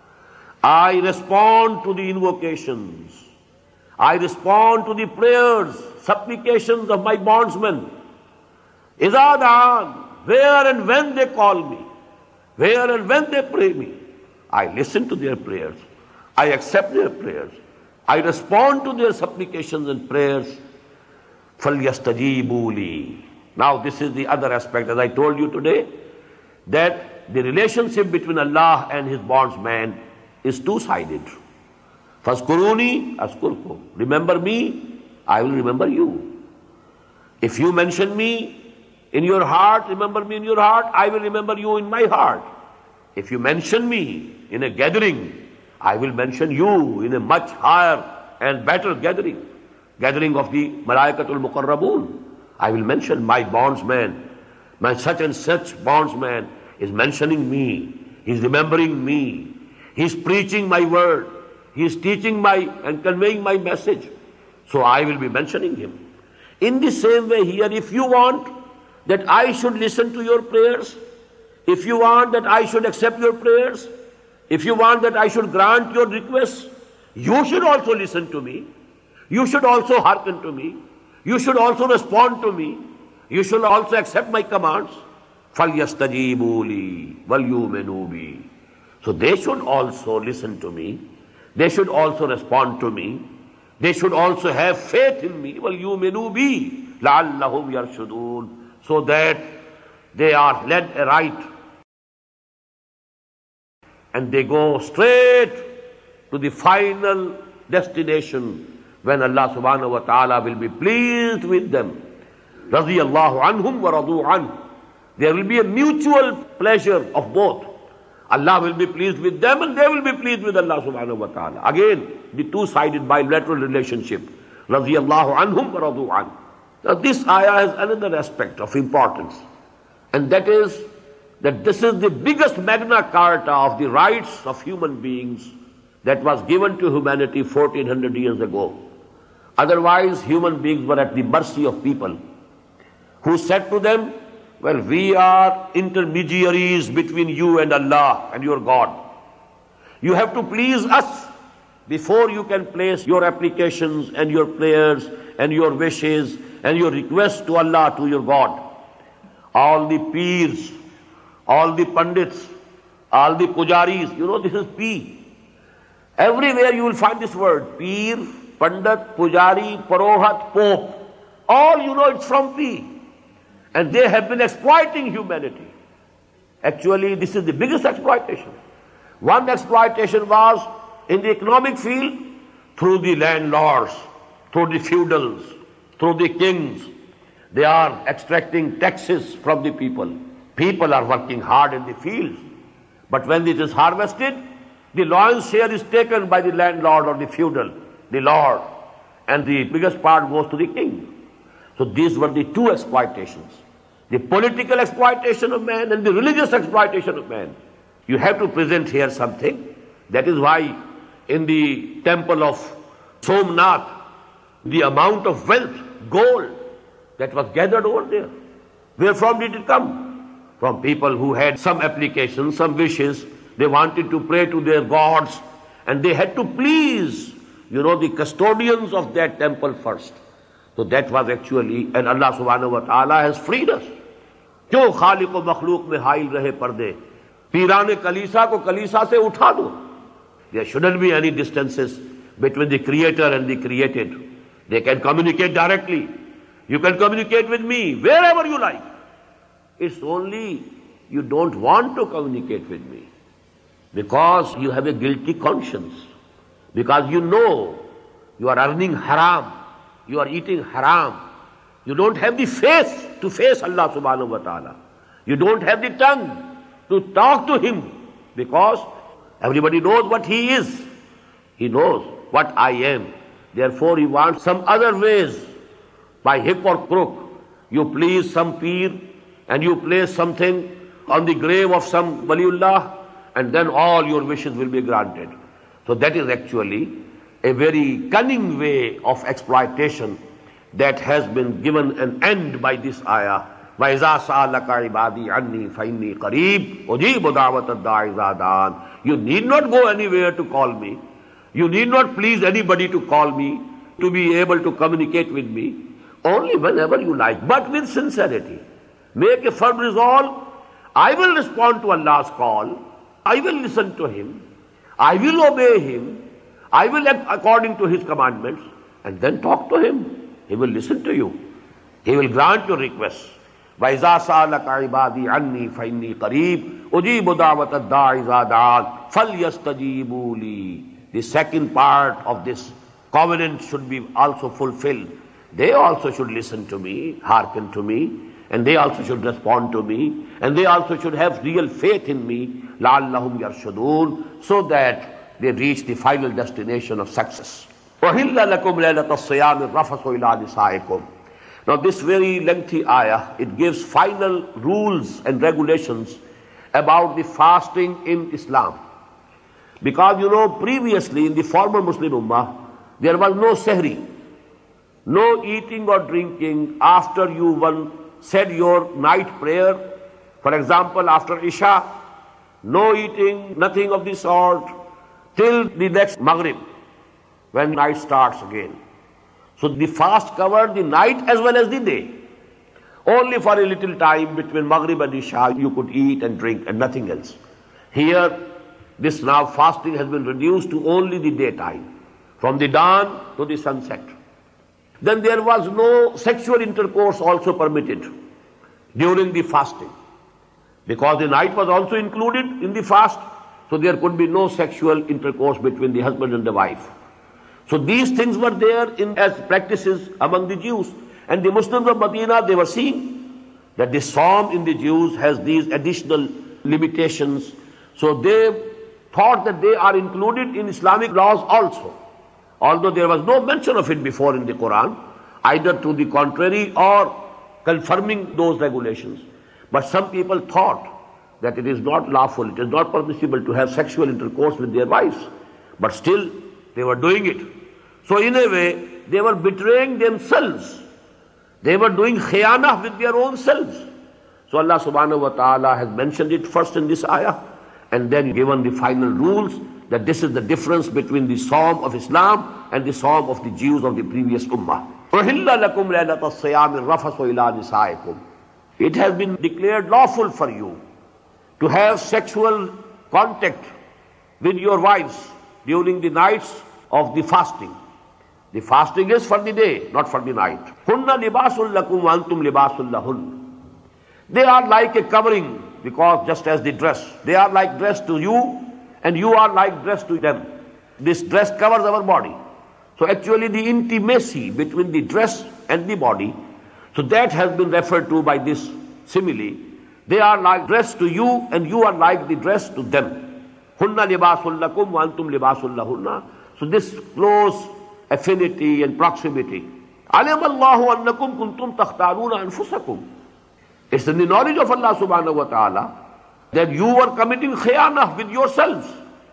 I respond to the invocations. I respond to the prayers, supplications of my bondsmen. إِذَا دَعَانِ. Where and when they call me, where and when they pray me, I listen to their prayers. I accept their prayers. I respond to their supplications and prayers. فَلْيَسْتَجِيبُوا لِي. Now this is the other aspect, as I told you today, that the relationship between Allah and His bondsman is two-sided. فَاذْكُرُونِي أَذْكُرْكُمْ. Remember me, I will remember you. If you mention me in your heart, remember me in your heart, I will remember you in my heart. If you mention me in a gathering, I will mention you in a much higher and better gathering of the Malaikatul Muqarrabun. I will mention my bondsman, my such and such bondsman is mentioning me, he is remembering me, he is preaching my word, he is teaching and conveying my message. So I will be mentioning him. In the same way here, if you want that I should listen to your prayers, If you want that I should accept your prayers, if you want that I should grant your requests, you should also listen to me. You should also hearken to me. You should also respond to me. You should also accept my commands. فَلْيَسْتَجِيبُوا لِي وَلْيُؤْمِنُوا بِي. So they should also listen to me. They should also respond to me. They should also have faith in me. وَلْيُؤْمِنُوا بِي لَعَلَّهُمْ يَرْشُدُونَ. So that they are led aright and they go straight to the final destination when Allah subhanahu wa ta'ala will be pleased with them. رَضِيَ اللَّهُ عَنْهُمْ وَرَضُوا عَنْهُ. There will be a mutual pleasure of both. Allah will be pleased with them and they will be pleased with Allah subhanahu wa ta'ala. Again, the two-sided bilateral relationship. رَضِيَ اللَّهُ عَنْهُمْ وَرَضُوا عَنْهُ. Now this ayah has another aspect of importance, and that is that this is the biggest Magna Carta of the rights of human beings that was given to humanity 1400 years ago. Otherwise, human beings were at the mercy of people who said to them, well, we are intermediaries between you and Allah and your God. You have to please us before you can place your applications and your prayers and your wishes and your requests to Allah, to your God. All the peers, all the pandits, all the pujaris, this is P. Everywhere you will find this word, peer, pandit, pujari, parohat, pope. All it's from P. And they have been exploiting humanity. Actually, this is the biggest exploitation. One exploitation was in the economic field through the landlords, through the feudals, through the kings. They are extracting taxes from the people. People are working hard in the fields. But when it is harvested, the lion's share is taken by the landlord or the feudal, the lord, and the biggest part goes to the king. So these were the two exploitations. The political exploitation of man and the religious exploitation of man. You have to present here something. That is why in the temple of Somnath, the amount of wealth, gold, that was gathered over there. Where from did it come? From people who had some applications, some wishes. They wanted to pray to their gods and they had to please, the custodians of that temple first. So that was actually, and Allah subhanahu wa ta'ala has freed us. क्यों खालिक व मखलूक में हाइल रहे पर्दे, पीराने कलीसा को कलीसा से उठा दो. There shouldn't be any distances between the creator and the created. They can communicate directly. You can communicate with me wherever you like. It's only you don't want to communicate with me because you have a guilty conscience, because you know you are earning haram, you are eating haram. You don't have the face to face Allah subhanahu wa ta'ala. You don't have the tongue to talk to Him because everybody knows what He is. He knows what I am. Therefore He wants some other ways, by hook or crook. You please some peer and you place something on the grave of some waliullah and then all your wishes will be granted. So that is actually a very cunning way of exploitation that has been given an end by this ayah. وَإِذَا سَأَلَكَ عِبَادِي عَنِّي فَإِنِّي قَرِيبٌ أُجِيبُ دَعْوَةَ الدَّاعِ إِذَا دَعَانِ. You need not go anywhere to call me. You need not please anybody to call me, to be able to communicate with me. Only whenever you like, but with sincerity. Make a firm resolve. I will respond to Allah's call. I will listen to Him. I will obey Him. I will act according to His commandments. And then talk to Him. He will listen to you. He will grant your requests. وَإِذَا سَأَلَكَ عِبَادِي عَنِّي فَإِنِّي قَرِيبٌ أُجِيبُ دَعْوَةَ الدَّاعِ إِذَا دَعَانِ فَلْيَسْتَجِيبُوا لِي. The second part of this covenant should be also fulfilled. They also should listen to me, hearken to me, and they also should respond to me, and they also should have real faith in me, لَعَلَّهُمْ يَرْشُدُونَ, so that they reach the final destination of success. وَحِلَّ لَكُمْ لَيْلَةَ الصِّيَامِ الرَّفَثُ إِلَىٰ نِسَائِكُمْ. Now this very lengthy ayah, it gives final rules and regulations about the fasting in Islam. Because previously in the former Muslim Ummah, there was no sahri, no eating or drinking after you said your night prayer For example, after Isha, no eating, nothing of the sort, till the next Maghrib, when night starts again. So the fast covered the night as well as the day. Only for a little time between Maghrib and Isha you could eat and drink and nothing else. Here, this now fasting has been reduced to only the daytime, from the dawn to the sunset. Then there was no sexual intercourse also permitted during the fasting, because the night was also included in the fast, so there could be no sexual intercourse between the husband and the wife. So these things were there as practices among the Jews. And the Muslims of Medina, they were seeing that the Sawm in the Jews has these additional limitations. So they thought that they are included in Islamic laws also, although there was no mention of it before in the Quran, either to the contrary or confirming those regulations. But some people thought that it is not lawful, it is not permissible to have sexual intercourse with their wives. But still, they were doing it. So in a way, they were betraying themselves. They were doing khiyanah with their own selves. So Allah subhanahu wa ta'ala has mentioned it first in this ayah, and then given the final rules that this is the difference between the Sawm of Islam and the Sawm of the Jews of the previous ummah. It has been declared lawful for you to have sexual contact with your wives during the nights of the fasting. The fasting is for the day, not for the night. Hunna libasul lakum wa antum libasul lahun. They are like a covering, because just as the dress, they are like dress to you and you are like dress to them. This dress covers our body. So actually the intimacy between the dress and the body, so that has been referred to by this simile. They are like dress to you and you are like the dress to them. Hunna libasul lakum wa antum libasul lahunna. So this close affinity and proximity. Alim Allahu annakum kuntum takhtaruna anfusakum. It's in the knowledge of Allah subhanahu wa ta'ala that you were committing khiyanah with yourselves.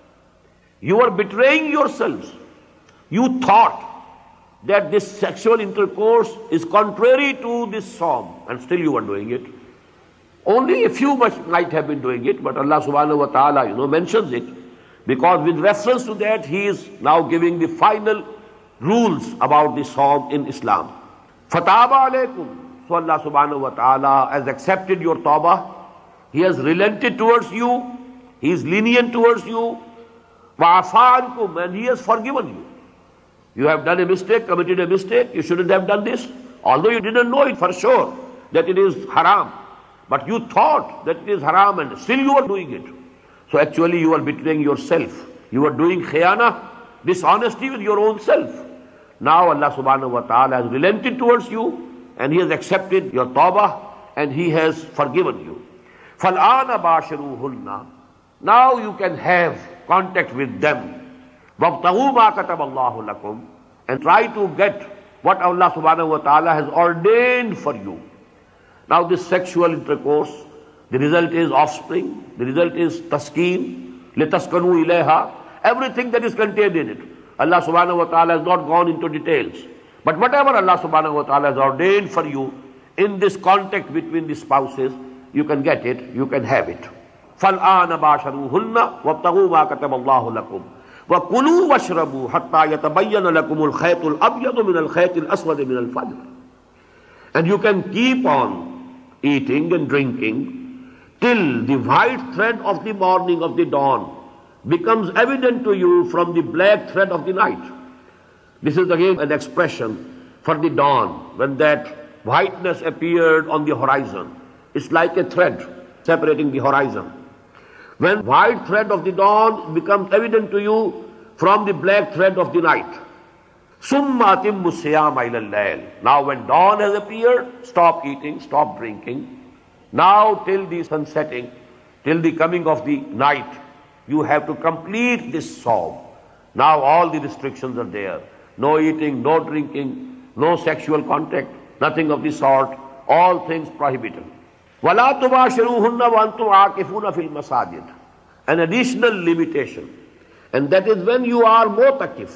You were betraying yourselves. You thought that this sexual intercourse is contrary to this Sawm, and still you were doing it. Only a few might have been doing it, but Allah subhanahu wa ta'ala, mentions it, because with reference to that, He is now giving the final rules about the Sawm in Islam. Fataba alaykum. So Allah subhanahu wa ta'ala has accepted your tawbah. He has relented towards you. He is lenient towards you. Wa'afa ankum, and He has forgiven you. You have done a mistake, committed a mistake. You shouldn't have done this. Although you didn't know it for sure that it is haram. But you thought that it is haram and still you are doing it. So actually you are betraying yourself. You are doing khiyana, dishonesty with your own self. Now Allah subhanahu wa ta'ala has relented towards you and He has accepted your tawbah and He has forgiven you. فَالْآنَ بَاشِرُوهُنَّ. Now you can have contact with them. وَابْتَغُوا مَا كَتَبَ اللَّهُ لَكُمْ. And try to get what Allah subhanahu wa ta'ala has ordained for you. Now this sexual intercourse, the result is offspring, the result is taskeen, لِتَسْكَنُوا إِلَيْهَا. Everything that is contained in it. Allah subhanahu wa ta'ala has not gone into details. But whatever Allah subhanahu wa ta'ala has ordained for you in this contact between the spouses, you can get it, you can have it. فَالْآنَ بَاشَرُوهُنَّ وَابْتَغُوا مَا كَتَبَ اللَّهُ لَكُمْ وَكُلُوا وَاشْرَبُوا حَتَّى يَتَبَيَّنَ لَكُمُ الْخَيْطُ الْأَبْيَضُ مِنَ الْخَيْطِ الْأَسْوَدِ مِنَ الْفَجْرِ. And you can keep on eating and drinking till the white thread of the morning, of the dawn, becomes evident to you from the black thread of the night. This is again an expression for the dawn, when that whiteness appeared on the horizon. It's like a thread separating the horizon. When white thread of the dawn becomes evident to you from the black thread of the night. Summa atimmu siyama ila al-layl. Now when dawn has appeared, stop eating, stop drinking. Now till the sun setting, till the coming of the night, you have to complete this Sawm. Now all the restrictions are there. No eating, no drinking, no sexual contact, nothing of the sort. All things prohibited. وَلَا تُبَاشِرُوهُنَّ وَأَنْتُمْ عَاكِفُونَ فِي الْمَسَاجِدِ. An additional limitation. And that is when you are mu'takif.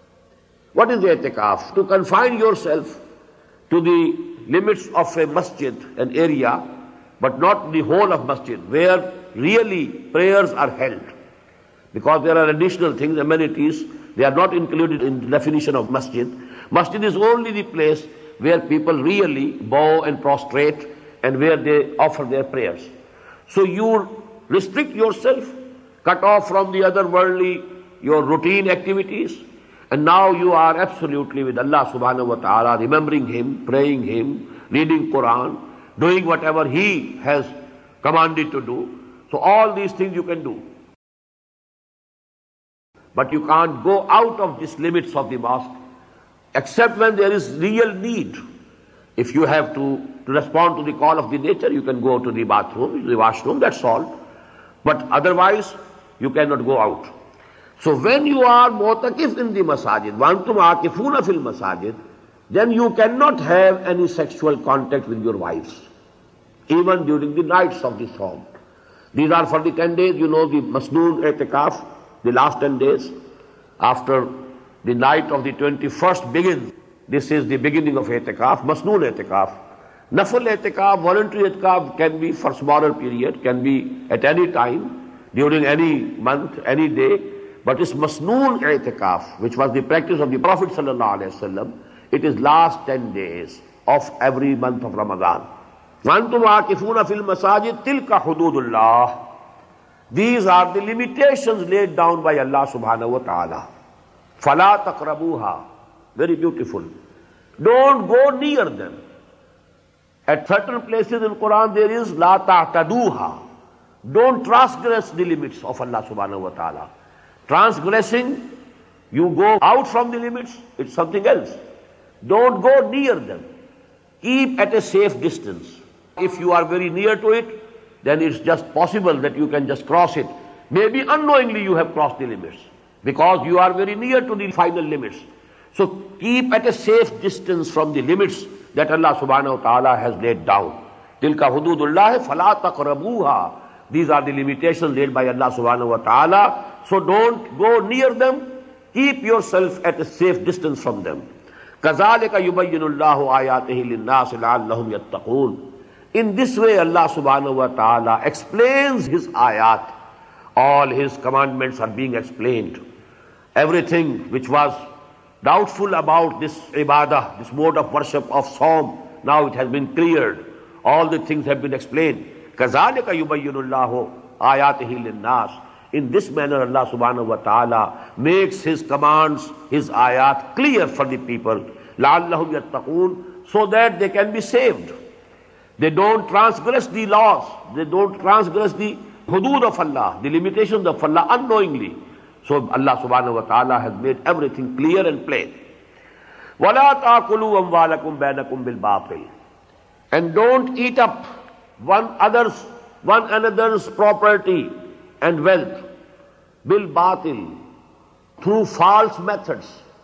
What is i'tikaf? To confine yourself to the limits of a masjid, an area, but not the whole of masjid, where really prayers are held. Because there are additional things, amenities, they are not included in the definition of masjid. Masjid is only the place where people really bow and prostrate and where they offer their prayers. So you restrict yourself, cut off from the other worldly, your routine activities, and now you are absolutely with Allah subhanahu wa ta'ala, remembering Him, praying Him, reading Quran, doing whatever He has commanded to do. So all these things you can do. But you can't go out of these limits of the mosque except when there is real need. If you have to respond to the call of the nature, you can go to the bathroom, the washroom, that's all. But otherwise, you cannot go out. So when you are mu'takif in the masajid, وَأَنْتُمْ عَاكِفُونَ فِي الْمَسَاجِدِ, then you cannot have any sexual contact with your wives, even during the nights of the Sawm. These are for the 10 days, you know, the Masnoon I'tikaf, the last 10 days. After the night of the 21st begins, this is the beginning of I'tikaf, Masnoon I'tikaf. Nafal I'tikaf, voluntary I'tikaf can be for smaller period, can be at any time, during any month, any day. But it's Masnoon I'tikaf, which was the practice of the Prophet ﷺ. It is last 10 days of every month of Ramadan. وَأَنْتُمْ عَاكِفُونَ فِي الْمَسَاجِدِ تِلْكَ حُدُودُ اللَّهِ. These are the limitations laid down by Allah subhanahu wa ta'ala. فَلَا تَقْرَبُوهَا. Very beautiful. Don't go near them. At certain places in Quran there is لَا تَعْتَدُوهَا. Don't transgress the limits of Allah subhanahu wa ta'ala. Transgressing, you go out from the limits, it's something else. Don't go near them. Keep at a safe distance. If you are very near to it, then it's just possible that you can just cross it. Maybe unknowingly you have crossed the limits, because you are very near to the final limits. So keep at a safe distance from the limits that Allah subhanahu wa ta'ala has laid down. Tilka hududullahi fala taqrabuha. These are the limitations laid by Allah subhanahu wa ta'ala. So don't go near them. Keep yourself at a safe distance from them. كَذَلِكَ يُبَيِّنُ اللَّهُ آيَاتِهِ لِلنَّاسِ لَعَلَّهُمْ يَتَّقُونَ. In this way Allah subhanahu wa ta'ala explains His ayat. All His commandments are being explained. Everything which was doubtful about this ibadah, this mode of worship of Sawm, now it has been cleared. All the things have been explained. كَذَلِكَ يُبَيِّنُ اللَّهُ آيَاتِهِ لِلنَّاسِ. In this manner Allah subhanahu wa ta'ala makes His commands, His ayat clear for the people. لَعَلَّهُمْ يَتَّقُونَ. So that they can be saved. They don't transgress the laws. They don't transgress the hudud of Allah, the limitations of Allah unknowingly. So Allah subhanahu wa ta'ala has made everything clear and plain. وَلَا تَأْكُلُوا أَمْوَالَكُمْ بَيْنَكُمْ بِالْبَاطِلِ. And don't eat up one another's property and wealth, bil batil, through false methods,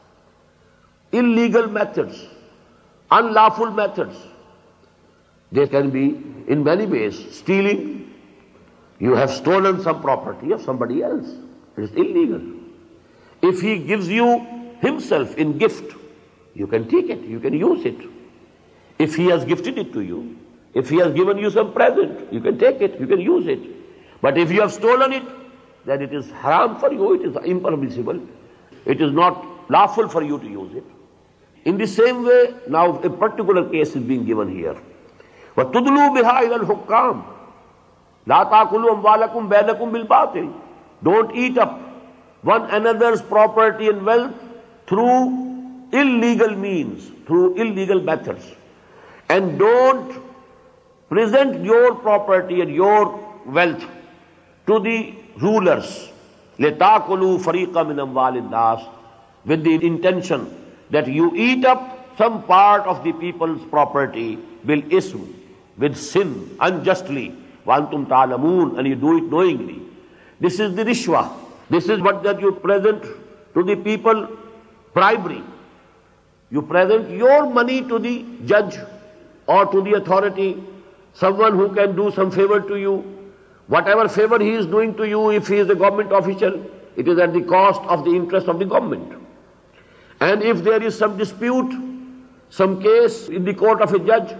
illegal methods, unlawful methods. They can be in many ways. Stealing, you have stolen some property of somebody else. It is illegal. If he gives you himself in gift, you can take it, you can use it. If he has gifted it to you, if he has given you some present, you can take it, you can use it. But if you have stolen it, then it is haram for you, it is impermissible. It is not lawful for you to use it. In the same way, now a particular case is being given here. وَتُدْلُوا بِهَا إِلَى الْحُكَّامِ لَا تَأْكُلُوا أَمْوَالَكُمْ بَيْنَكُمْ بِالْبَاطِلِ. Don't eat up one another's property and wealth through illegal means, through illegal methods. And don't present your property and your wealth to the rulers, لِتَأْكُلُوا فَرِيقًا مِنْ أَمْوَالِ النَّاسِ, with the intention that you eat up some part of the people's property, bil-ism, with sin, unjustly, وَأَنْتُمْ تَعْلَمُونَ, and you do it knowingly. This is the rishwa. This is what that you present to the people, bribery. You present your money to the judge or to the authority, someone who can do some favor to you. Whatever favor he is doing to you, if he is a government official, it is at the cost of the interest of the government. And if there is some dispute, some case in the court of a judge,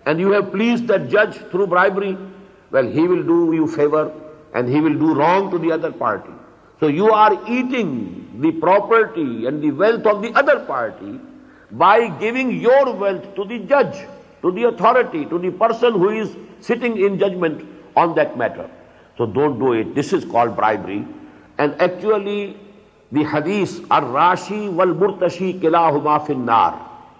and you have pleased that judge through bribery, well, he will do you favor and he will do wrong to the other party. So you are eating the property and the wealth of the other party by giving your wealth to the judge, to the authority, to the person who is sitting in judgment on that matter. So don't do it. This is called bribery. And actually, the hadith, ar-rashi wal-murtashi kilahuma fin-nar.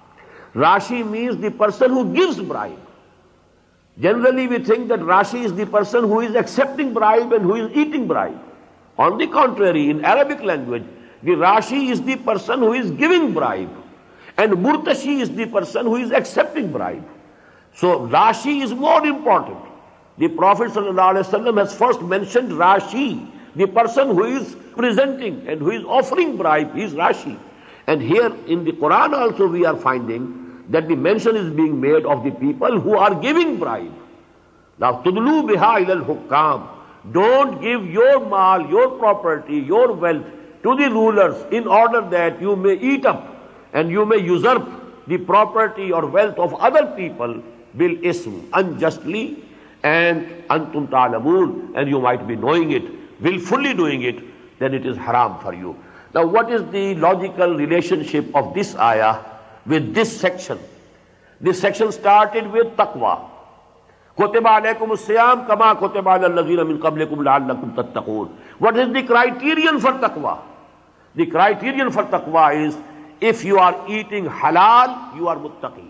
Rashi means the person who gives bribe. Generally, we think that Rashi is the person who is accepting bribe and who is eating bribe. On the contrary, in Arabic language, the Rashi is the person who is giving bribe, and Murtashi is the person who is accepting bribe. So Rashi is more important. The Prophet ﷺ has first mentioned Rashi, the person who is presenting and who is offering bribe, he is Rashi. And here in the Quran also we are finding that the mention is being made of the people who are giving bribe. Now, tudlu biha ilal hukam. Don't give your mal, your property, your wealth to the rulers in order that you may eat up and you may usurp the property or wealth of other people bil ism, unjustly, and antum ta'lamun, and you might be knowing it, willfully doing it, then it is haram for you. Now, what is the logical relationship of this ayah with this section? This section started with taqwa. Kutiba alaykum as-siyam kama kutiba alal ladzina min qablikum la'allakum tattaqun. What is the criterion for taqwa? The criterion for taqwa is, if you are eating halal, you are muttaqi.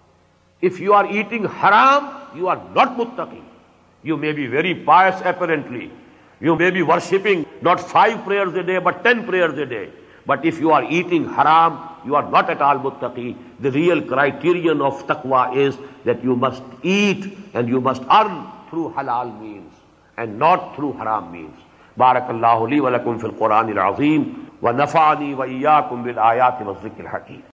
If you are eating haram, you are not muttaqi. You may be very pious apparently. You may be worshipping not 5 prayers a day, but 10 prayers a day. But if you are eating haram, you are not at all muttaqi. The real criterion of taqwa is that you must eat and you must earn through halal means and not through haram means. Barakallahu li wa lakum fil Quran al-Azim wa nafa'ani wa iyyakum bil ayati wa dhikr al-hakim.